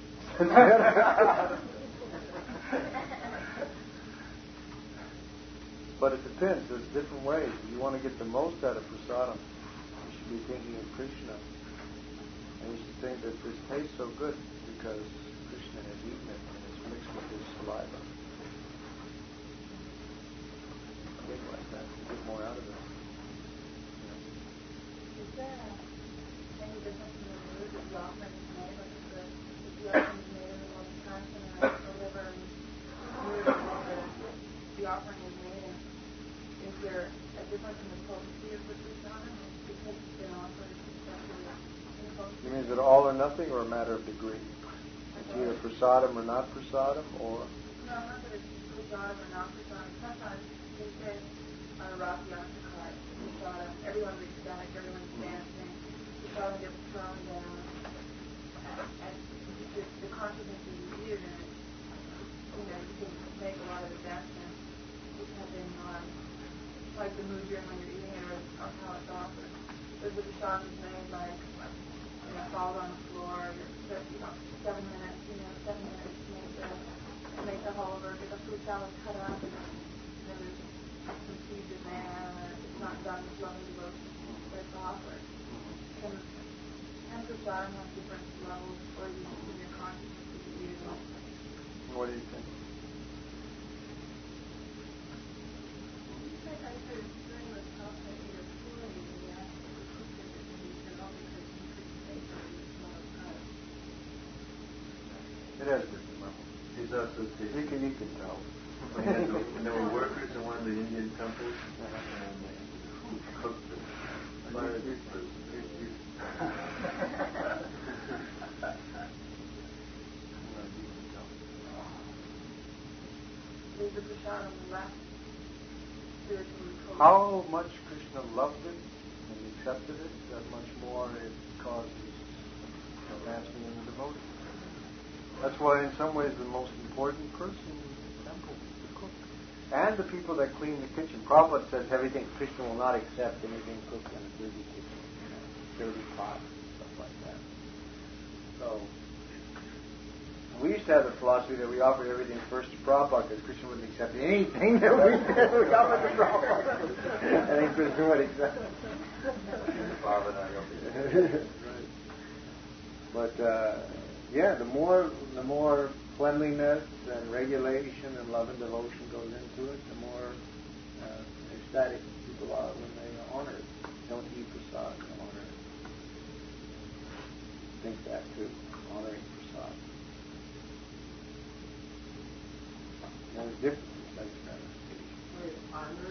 But it depends. There's different ways. If you want to get the most out of prasadam, you should be thinking of Krishna. And you should think that this tastes so good because Krishna has eaten it and it's mixed with his saliva. Think like that. You get more out of it. Is there any difference in the mood that the offering is made? Like if the, if the offering is made in the most passion and the liver and mood of the, the offering is made in, is there a difference in the potency of the prasadam? Because it's been offered especially in potency? You mean is it all or nothing or a matter of degree? It's either prasadam or not prasadam or... No, not that it's prasadam or not prasadam. Sometimes they say on a Rath Yatra card, prasadam, everyone's ecstatic, everyone's dancing, prasadam gets thrown down, and, and the, the consciousness is viewed, and it, you know, you can make a lot of advancement depending on, like the mood you're in when you're eating it or, or how it's offered. If the prasadam is made like, you know, falls on the floor, you're, you know, seven minutes, you know, seven minutes to make the, to make the whole burger, the fruit salad cut up, and then, you know, there's some seeds in there, or it's not done with loving devotion, but it's offered. Can, can prasadam have different levels, or is it just in your consciousness that you use it? What do you think? You said I heard during the talk that you were poorly and you asked the teacher that you said, oh, because you couldn't take the small time. It has different levels. He's also You teaching. can, you can tell. And there were workers in one of the Indian temples, and they cooked the fire. You- you- you- you- Is the prasadam left spiritual code. How much Krishna loved it and accepted it, that much more it causes advancement in the devotion. That's why in some ways the most important person in the temple is the cook. And the people that clean the kitchen. Prabhupada says everything, Krishna will not accept anything cooked in a dirty kitchen, you know, dirty pot, stuff like that. So, we used to have the philosophy that we offered everything first to Prabhupada because Krishna wouldn't accept anything that we did. We offered to Prabhupada. I think Krishna would accept. But uh, yeah, the more the more cleanliness and regulation and love and devotion goes into it, the more uh, ecstatic people are when they honor it. Don't eat prasad, honor it. Think that too, honoring prasad. There's different types of manifestation. Honor